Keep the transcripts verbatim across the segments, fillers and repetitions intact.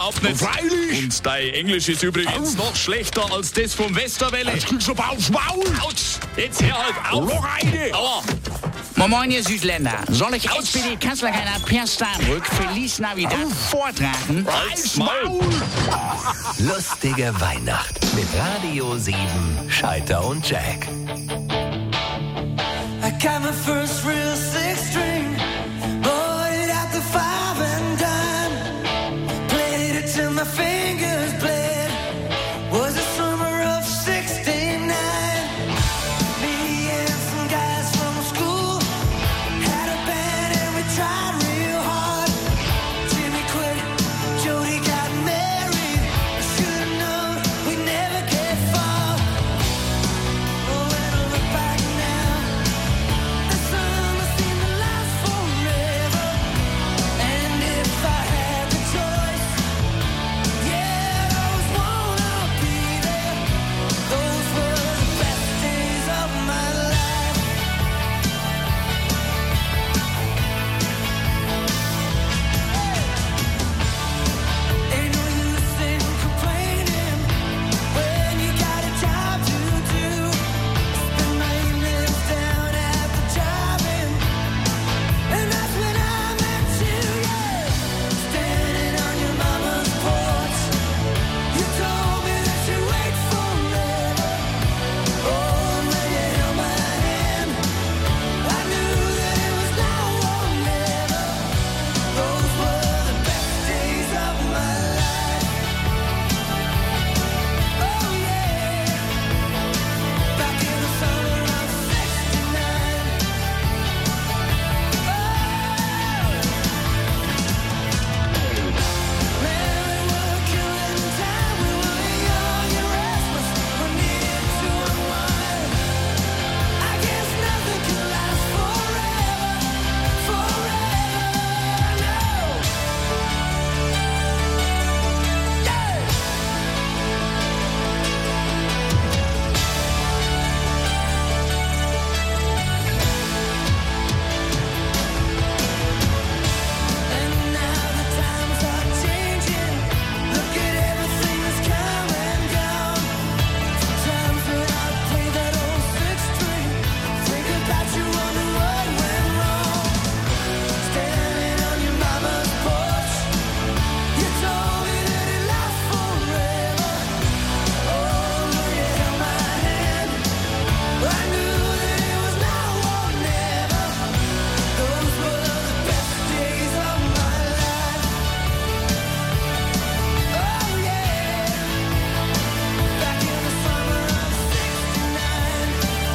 überhaupt nicht. Freilich. Und dein Englisch ist übrigens noch schlechter als das vom Westerwelle. Jetzt kriegst du aber aufs Maul. Autsch, jetzt hör halt auf. Noch eine. Aua. Moin Moin, ihr Südländer. Soll ich S P D-Kanzlerkandidat Per Steinbrück Feliz Navidad vortragen? Halt's Maul. Lustige Weihnacht mit Radio sieben, Schalter und Jack. I got my first real six string, bought it at the five and dime, played it till my fingers bled, was the summer of sixty-nine. Me and some guys from school had a band and we tried real hard. Jimmy quit, Jody got married, I should've known we'd never get far. Oh, when I look back now, the summer seemed to last forever. And if I had the choice, yeah, I'd always wanna be there. Those were the best days of my life. Ain't no use in complaining when you got a job to do. Spend my evenings down at the drive-in, and that's when I met you, yeah. Standing on your mama's porch, you told me that you'd wait forever. Oh, when you held my hand, I knew that it was now or never. Those were the best days of my life. Oh yeah, back in the summer of sixty-nine. Man, we were killing time. We were young and restless. We needed to unwind. I guess nothing can last forever, forever, no. Yeah. And now the times are changing. Look at everything that's come and gone. Sometimes when I play that old six string, think about you, wonder what went wrong. Standing on your mama's porch, you told me that it lasts forever. Oh, when you held my hand, I knew that it was now or never. Those were the best days of my life. Oh yeah, back in the summer of sixty-nine.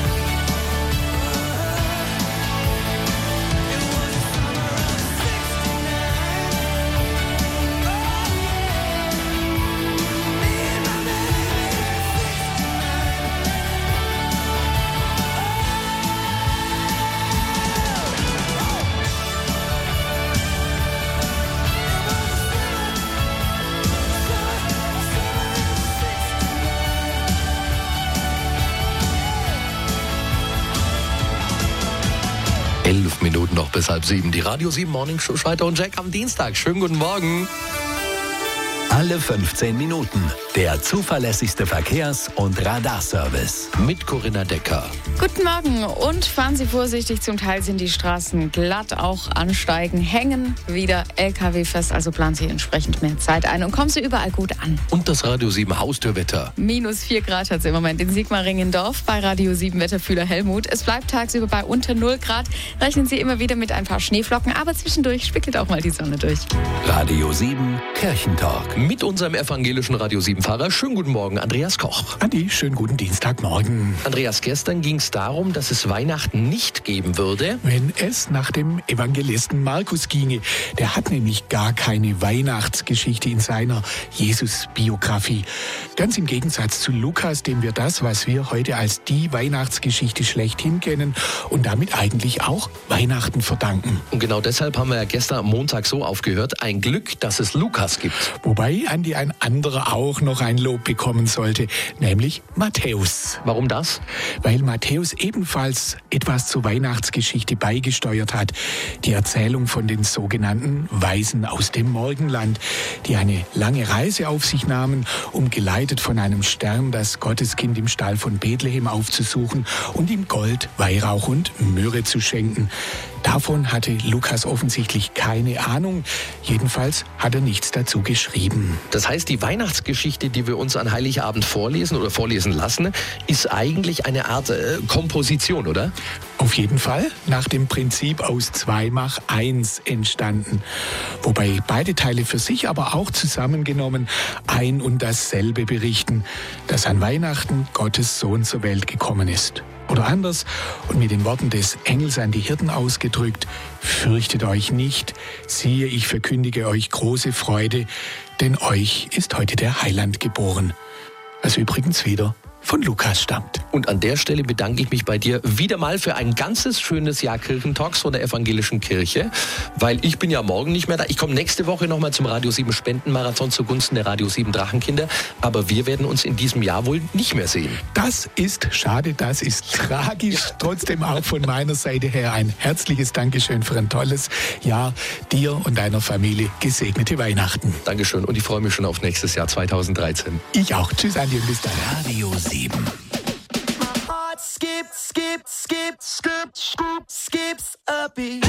It was the summer of sixty-nine. Oh yeah, me and my baby, Elf Minuten noch bis halb sieben. Die Radio sieben Morning Show, Schalter und Jack am Dienstag. Schönen guten Morgen. Alle fünfzehn Minuten der zuverlässigste Verkehrs- und Radarservice mit Corinna Decker. Guten Morgen und fahren Sie vorsichtig. Zum Teil sind die Straßen glatt, auch ansteigen, hängen wieder L K W fest. Also planen Sie entsprechend mehr Zeit ein und kommen Sie überall gut an. Und das Radio sieben Haustürwetter. Minus vier Grad hat es im Moment in Sigmaringendorf bei Radio sieben Wetterfühler Helmut. Es bleibt tagsüber bei unter null Grad. Rechnen Sie immer wieder mit ein paar Schneeflocken, aber zwischendurch spickelt auch mal die Sonne durch. Radio sieben Kirchentalk. Mit unserem evangelischen Radio sieben-Fahrer. Schönen guten Morgen, Andreas Koch. Andi, schönen guten Dienstagmorgen. Andreas, gestern ging es darum, dass es Weihnachten nicht geben würde. Wenn es nach dem Evangelisten Markus ginge. Der hat nämlich gar keine Weihnachtsgeschichte in seiner Jesus-Biografie. Ganz im Gegensatz zu Lukas, dem wir das, was wir heute als die Weihnachtsgeschichte schlechthin kennen und damit eigentlich auch Weihnachten verdanken. Und genau deshalb haben wir ja gestern am Montag so aufgehört. Ein Glück, dass es Lukas gibt. Wobei Wobei an die ein anderer auch noch ein Lob bekommen sollte, nämlich Matthäus. Warum das? Weil Matthäus ebenfalls etwas zur Weihnachtsgeschichte beigesteuert hat. Die Erzählung von den sogenannten Weisen aus dem Morgenland, die eine lange Reise auf sich nahmen, um geleitet von einem Stern das Gotteskind im Stall von Bethlehem aufzusuchen und ihm Gold, Weihrauch und Myrrhe zu schenken. Davon hatte Lukas offensichtlich keine Ahnung. Jedenfalls hat er nichts dazu geschrieben. Das heißt, die Weihnachtsgeschichte, die wir uns an Heiligabend vorlesen oder vorlesen lassen, ist eigentlich eine Art äh, Komposition, oder? Auf jeden Fall nach dem Prinzip aus zwei mach eins entstanden. Wobei beide Teile für sich, aber auch zusammengenommen ein und dasselbe berichten, dass an Weihnachten Gottes Sohn zur Welt gekommen ist. Oder anders und mit den Worten des Engels an die Hirten ausgedrückt: Fürchtet euch nicht, siehe, ich verkündige euch große Freude, denn euch ist heute der Heiland geboren. Was übrigens wieder von Lukas stammt. Und an der Stelle bedanke ich mich bei dir wieder mal für ein ganzes schönes Jahr Kirchentalks von der Evangelischen Kirche, weil ich bin ja morgen nicht mehr da. Ich komme nächste Woche nochmal zum Radio sieben Spendenmarathon zugunsten der Radio sieben Drachenkinder, aber wir werden uns in diesem Jahr wohl nicht mehr sehen. Das ist schade, das ist tragisch. Trotzdem auch von meiner Seite her ein herzliches Dankeschön für ein tolles Jahr. Dir und deiner Familie gesegnete Weihnachten. Dankeschön und ich freue mich schon auf nächstes Jahr zweitausenddreizehn. Ich auch. Tschüss, Andi, und bis dann. Radio sieben. Skip, skip, skip, skip, skip, skips a beat.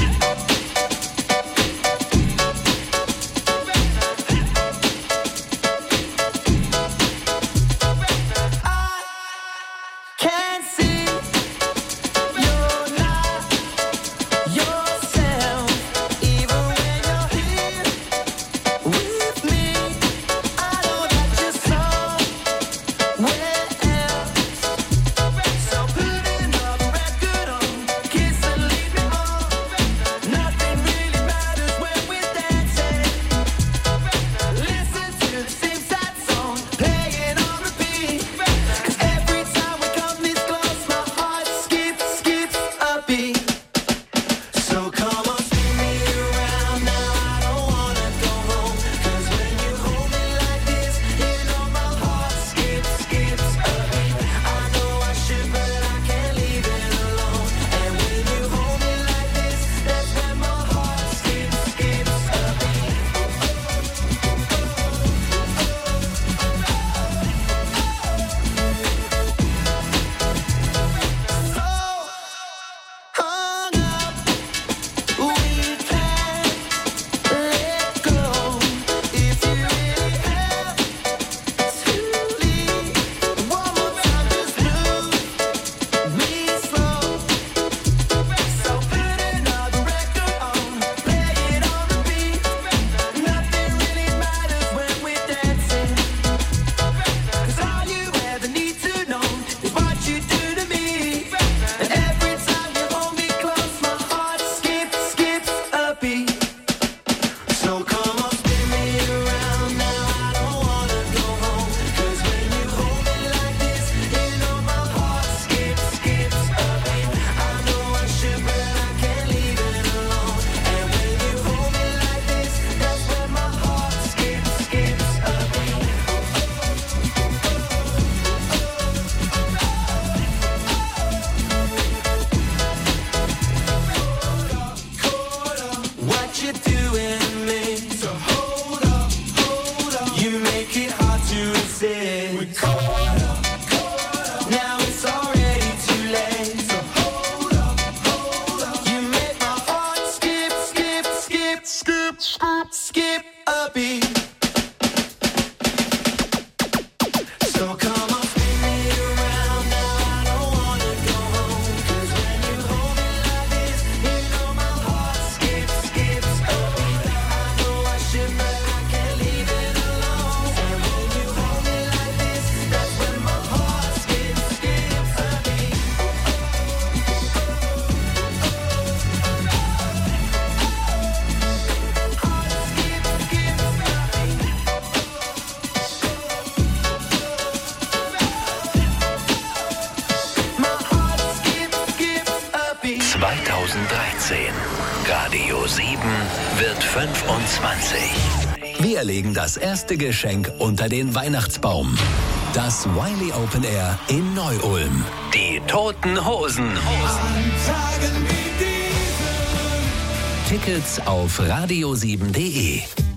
zweitausenddreizehn. Radio sieben wird fünfundzwanzig. Wir legen das erste Geschenk unter den Weihnachtsbaum. Das Wiley Open Air in Neu-Ulm. Die Toten Hosen. Tickets auf radio sieben punkt de.